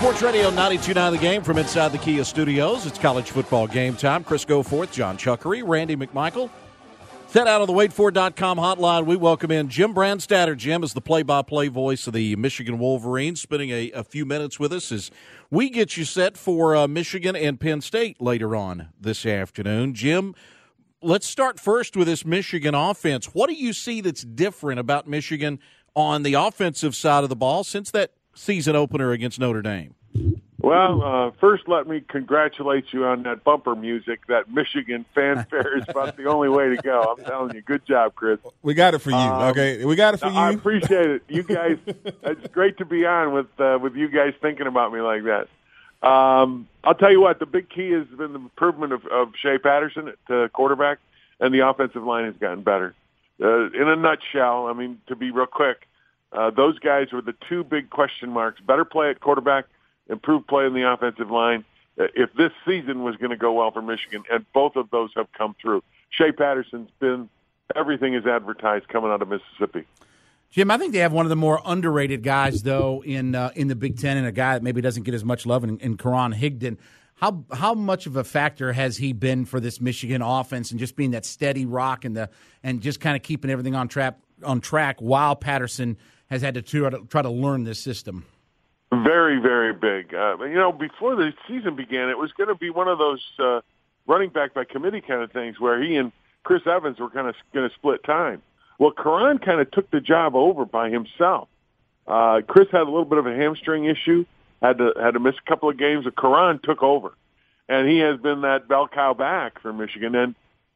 Sports Radio 92.9 The Game from inside the Kia studios. It's college football game time. Chris Goforth, John Chuckery, Randy McMichael. Set out on the waitfor.com hotline. We welcome in Jim Brandstatter. Jim is the play-by-play voice of the Michigan Wolverines, spending a few minutes with us as we get you set for Michigan and Penn State later on this afternoon. Jim, let's start first with this Michigan offense. What do you see that's different about Michigan on the offensive side of the ball since that season opener against Notre Dame? Well, first let me congratulate you on that bumper music. That Michigan fanfare is about the only way to go. I'm telling you, good job, Chris. We got it for you, okay? We got it for you. I appreciate it. You guys, it's great to be on with you guys thinking about me like that. I'll tell you what, the big key has been the improvement of Shea Patterson at quarterback, and the offensive line has gotten better. In a nutshell, I mean, to be real quick, those guys were the two big question marks. Better play at quarterback, improved play in the offensive line. If this season was going to go well for Michigan, and both of those have come through. Shea Patterson's been everything is advertised coming out of Mississippi. Jim, I think they have one of the more underrated guys, though, in the Big Ten, and a guy that maybe doesn't get as much love in Karan Higdon. How much of a factor has he been for this Michigan offense and just being that steady rock and just kind of keeping everything on track while Patterson has had to try to learn this system? Very, very big. Before the season began, it was going to be one of those running back by committee kind of things where he and Chris Evans were kind of going to split time. Well, Karan kind of took the job over by himself. Chris had a little bit of a hamstring issue, had to miss a couple of games, but Karan took over. And he has been that bell cow back for Michigan. And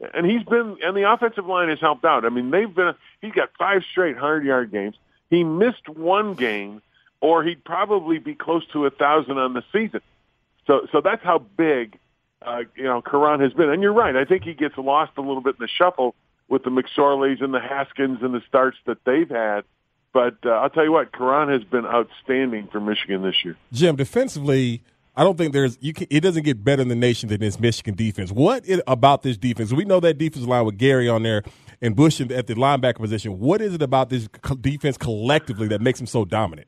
the offensive line has helped out. I mean, he's got 5 straight 100-yard games. He missed one game, or he'd probably be close to 1,000 on the season. So that's how big, Karan has been. And you're right. I think he gets lost a little bit in the shuffle with the McSorleys and the Haskins and the starts that they've had. But I'll tell you what, Karan has been outstanding for Michigan this year. Jim, defensively, I don't think it doesn't get better in the nation than this Michigan defense. What about this defense? We know that defensive line with Gary on there and Bush at the linebacker position. What is it about this defense collectively that makes them so dominant?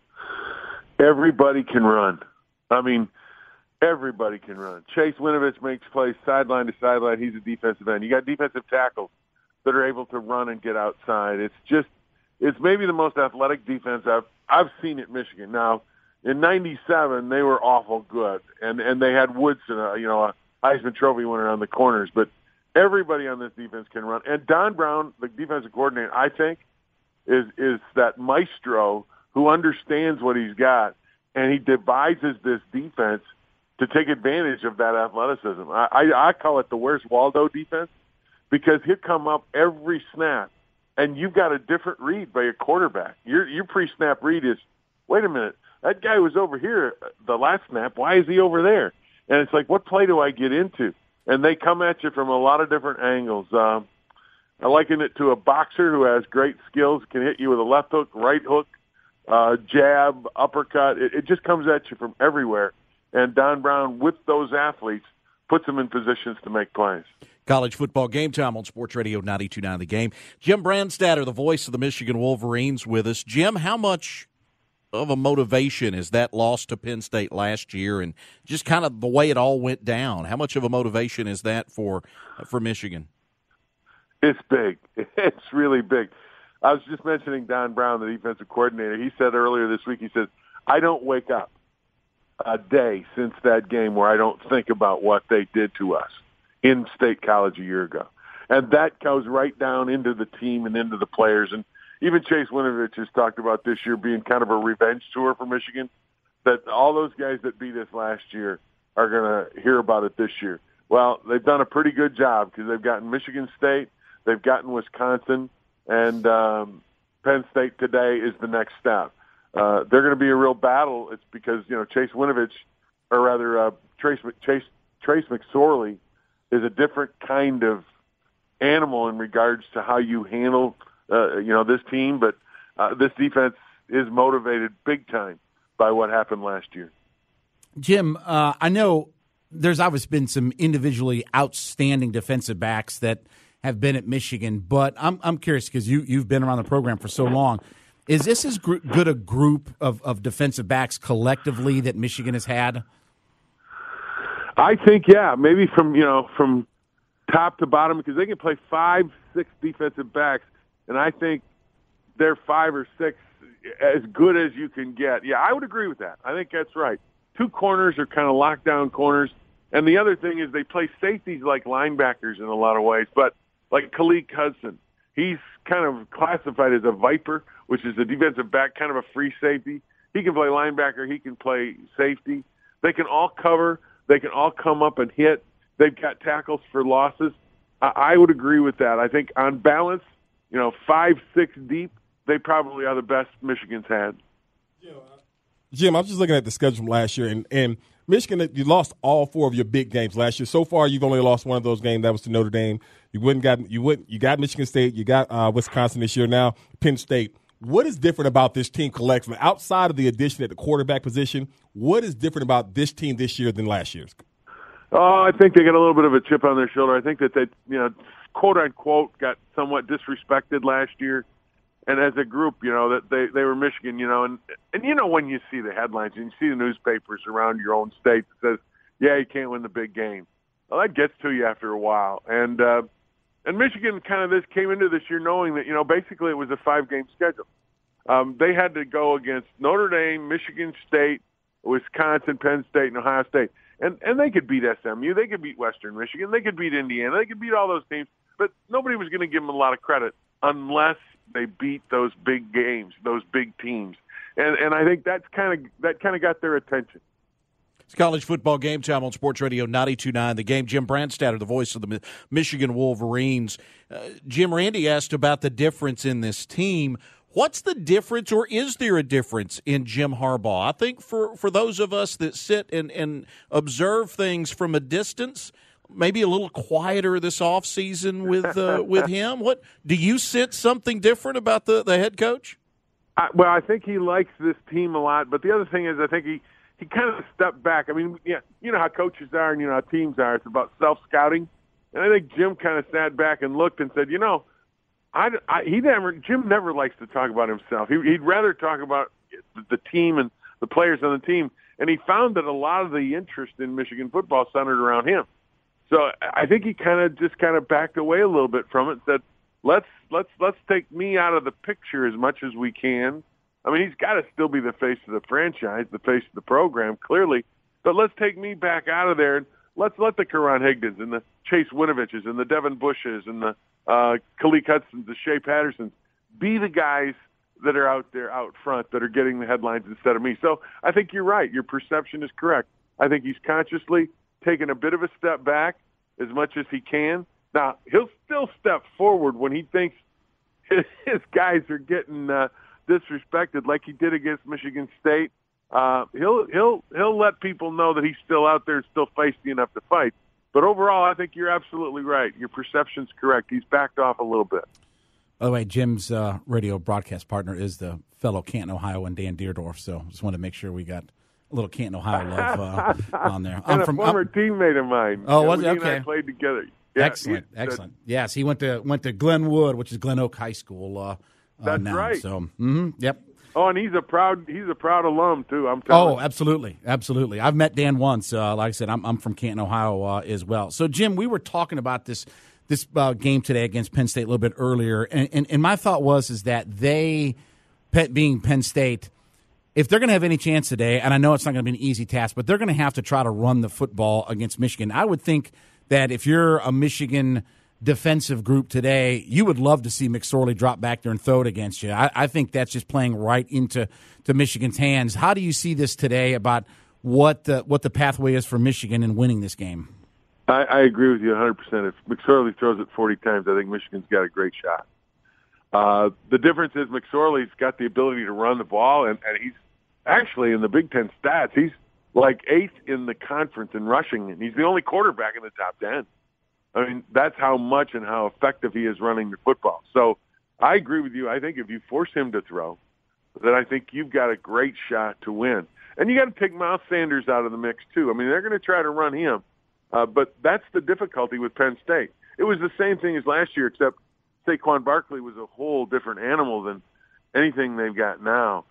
Everybody can run. I mean, everybody can run. Chase Winovich makes plays sideline to sideline. He's a defensive end. You got defensive tackles that are able to run and get outside. It's maybe the most athletic defense I've seen at Michigan. Now, in '97, they were awful good, and they had Woodson, a Heisman Trophy winner on the corners. But everybody on this defense can run. And Don Brown, the defensive coordinator, I think, is that maestro who understands what he's got, and he devises this defense to take advantage of that athleticism. I call it the Where's Waldo defense, because he'll come up every snap, and you've got a different read by your quarterback. Your pre-snap read is, wait a minute, that guy was over here the last snap. Why is he over there? And it's like, what play do I get into? And they come at you from a lot of different angles. I liken it to a boxer who has great skills, can hit you with a left hook, right hook, jab, uppercut. It just comes at you from everywhere. And Don Brown, with those athletes, puts them in positions to make plays. College football game time on Sports Radio 92.9 The Game. Jim Brandstatter, the voice of the Michigan Wolverines, with us. Jim, how much of a motivation is that loss to Penn State last year and just kind of the way it all went down? How much of a motivation is that for Michigan? It's big. It's really big. I was just mentioning Don Brown, the defensive coordinator. He said earlier this week, he said, I don't wake up a day since that game where I don't think about what they did to us in State College a year ago. And that goes right down into the team and into the players. And even Chase Winovich has talked about this year being kind of a revenge tour for Michigan, that all those guys that beat us last year are going to hear about it this year. Well, they've done a pretty good job because they've gotten Michigan State, they've gotten Wisconsin, and Penn State today is the next step. They're going to be a real battle. It's because, Chase Winovich, or rather Trace McSorley, is a different kind of animal in regards to how you handle, this team. But this defense is motivated big time by what happened last year. Jim, I know there's obviously been some individually outstanding defensive backs that have been at Michigan, but I'm curious because you've been around the program for so long. Is this as good a group of defensive backs collectively that Michigan has had? I think, yeah, maybe from top to bottom, because they can play 5, 6 defensive backs, and I think they're 5 or 6 as good as you can get. Yeah, I would agree with that. I think that's right. 2 corners are kind of lockdown corners, and the other thing is they play safeties like linebackers in a lot of ways, but like Khalid Hudson, he's kind of classified as a viper, which is a defensive back, kind of a free safety. He can play linebacker. He can play safety. They can all cover. They can all come up and hit. They've got tackles for losses. I would agree with that. I think on balance, 5, 6 deep, they probably are the best Michigan's had. Jim, I'm just looking at the schedule from last year, and Michigan, you lost all 4 of your big games last year. So far, you've only lost one of those games. That was to Notre Dame. You got Michigan State. You got Wisconsin this year. Now Penn State. What is different about this team collectively, outside of the addition at the quarterback position? What is different about this team this year than last year's? Oh, I think they got a little bit of a chip on their shoulder. I think that they, quote unquote, got somewhat disrespected last year. And as a group, that they were Michigan, and when you see the headlines and you see the newspapers around your own state that says, yeah, you can't win the big game. Well, that gets to you after a while. And Michigan came into this year knowing that, basically it was a 5-game schedule. They had to go against Notre Dame, Michigan State, Wisconsin, Penn State, and Ohio State. And they could beat SMU. They could beat Western Michigan. They could beat Indiana. They could beat all those teams. But nobody was going to give them a lot of credit unless they beat those big games, those big teams. And I think that kind of got their attention. It's college football game time on Sports Radio 92.9 The Game. Jim Brandstatter, the voice of the Michigan Wolverines. Jim, Randy asked about the difference in this team. What's the difference, or is there a difference in Jim Harbaugh? I think for those of us that sit and observe things from a distance, maybe a little quieter this offseason with him. What do you sense something different about the head coach? I think he likes this team a lot, but the other thing is I think he kind of stepped back. I mean, yeah, you know how coaches are and you know how teams are. It's about self-scouting. And I think Jim kind of sat back and looked and said, Jim never likes to talk about himself. He'd rather talk about the team and the players on the team. And he found that a lot of the interest in Michigan football centered around him. So I think he kind of backed away a little bit from it and said, let's take me out of the picture as much as we can. I mean, he's got to still be the face of the franchise, the face of the program, clearly. But let's take me back out of there, and let's let the Karan Higdons and the Chase Winoviches and the Devin Bushes and the Khalid Hudsons, the Shea Pattersons be the guys that are out there out front that are getting the headlines instead of me. So I think you're right. Your perception is correct. I think he's consciously taken a bit of a step back as much as he can. Now, he'll still step forward when he thinks his guys are getting disrespected like he did against Michigan State. He'll let people know that he's still out there, still feisty enough to fight. But overall, I think you're absolutely right. Your perception's correct. He's backed off a little bit. By the way, Jim's radio broadcast partner is the fellow Canton, Ohio, and Dan Deerdorf. So just wanted to make sure we got a little Canton, Ohio love on there. I'm from former teammate of mine. Oh, was it? Okay. Okay. And I played together. Yeah, excellent. Yes, he went to Glenwood, which is Glen Oak High School. That's now. right. So, yep. Oh, and he's a proud alum too. I'm telling you. Absolutely. I've met Dan once. Like I said, I'm from Canton, Ohio, as well. So, Jim, we were talking about this game today against Penn State a little bit earlier, and my thought is that they, being Penn State, if they're going to have any chance today, and I know it's not going to be an easy task, but they're going to have to try to run the football against Michigan. I would think that if you're a Michigan defensive group today, you would love to see McSorley drop back there and throw it against you. I think that's just playing right into Michigan's hands. How do you see this today about what the pathway is for Michigan in winning this game? I agree with you 100%. If McSorley throws it 40 times, I think Michigan's got a great shot. The difference is McSorley's got the ability to run the ball, and he's actually in the Big Ten stats, he's like 8th in the conference in rushing, and he's the only quarterback in the top 10. I mean, that's how much and how effective he is running the football. So I agree with you. I think if you force him to throw, then I think you've got a great shot to win. And you got to take Miles Sanders out of the mix, too. I mean, they're going to try to run him. But that's the difficulty with Penn State. It was the same thing as last year, except Saquon Barkley was a whole different animal than anything they've got now.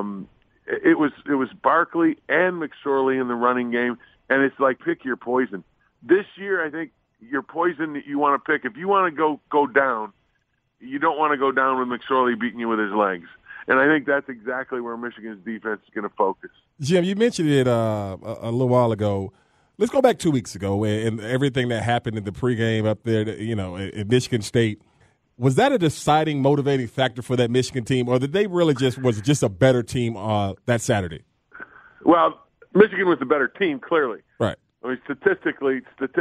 It was Barkley and McSorley in the running game, and it's like pick your poison. This year, I think your poison that you want to pick, if you want to go down, you don't want to go down with McSorley beating you with his legs. And I think that's exactly where Michigan's defense is going to focus. Jim, you mentioned it a little while ago. Let's go back 2 weeks ago and everything that happened in the pregame up there, at Michigan State. Was that a deciding, motivating factor for that Michigan team, or did they really was just a better team that Saturday? Well, Michigan was the better team, clearly. Right. I mean, statistically,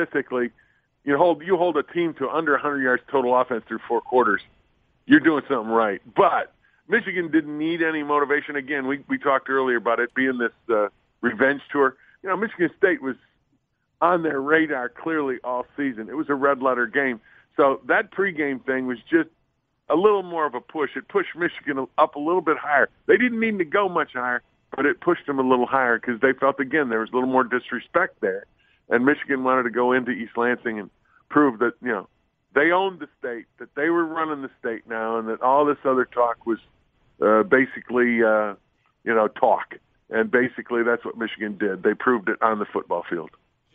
you hold a team to under 100 yards total offense through 4 quarters, you're doing something right. But Michigan didn't need any motivation. Again, we talked earlier about it being this revenge tour. Michigan State was on their radar clearly all season. It was a red-letter game. So that pregame thing was just a little more of a push. It pushed Michigan up a little bit higher. They didn't need to go much higher, but it pushed them a little higher because they felt, again, there was a little more disrespect there. And Michigan wanted to go into East Lansing and prove that, they owned the state, that they were running the state now, and that all this other talk was basically, talk. And basically that's what Michigan did. They proved it on the football field.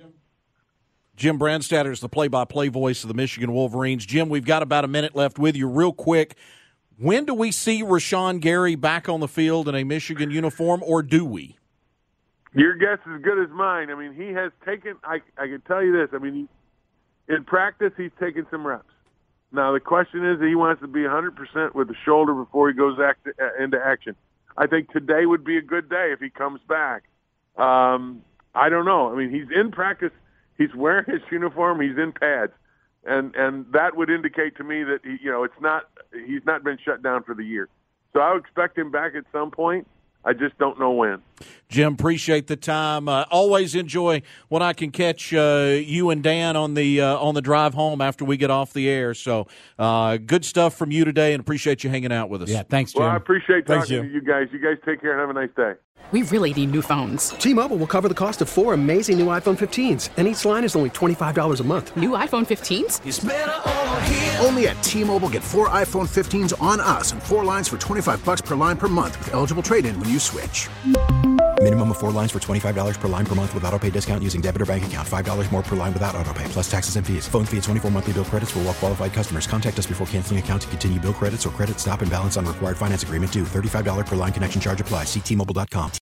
Jim Brandstatter is the play-by-play voice of the Michigan Wolverines. Jim, we've got about a minute left with you. Real quick, when do we see Rashawn Gary back on the field in a Michigan uniform, or do we? Your guess is as good as mine. I mean, he has taken – I can tell you this. I mean, in practice, he's taken some reps. Now, the question is, he wants to be 100% with the shoulder before he goes into action. I think today would be a good day if he comes back. I don't know. I mean, he's in practice. He's wearing his uniform. He's in pads, and that would indicate to me that he's not been shut down for the year. So I would expect him back at some point. I just don't know when. Jim, appreciate the time. Always enjoy when I can catch you and Dan on the drive home after we get off the air. So good stuff from you today, and appreciate you hanging out with us. Yeah, thanks, Jim. Well, I appreciate talking to you guys. You guys take care and have a nice day. We really need new phones. T-Mobile will cover the cost of 4 amazing new iPhone 15s, and each line is only $25 a month. New iPhone 15s? It's better over here. Only at T-Mobile, get 4 iPhone 15s on us and 4 lines for $25 per line per month with eligible trade-in when you switch. Minimum of 4 lines for $25 per line per month with autopay discount using debit or bank account. $5 more per line without autopay, plus taxes and fees. Phone fee at 24 monthly bill credits for well-qualified customers. Contact us before canceling account to continue bill credits or credit stop and balance on required finance agreement due. $35 per line connection charge applies. See T-Mobile.com.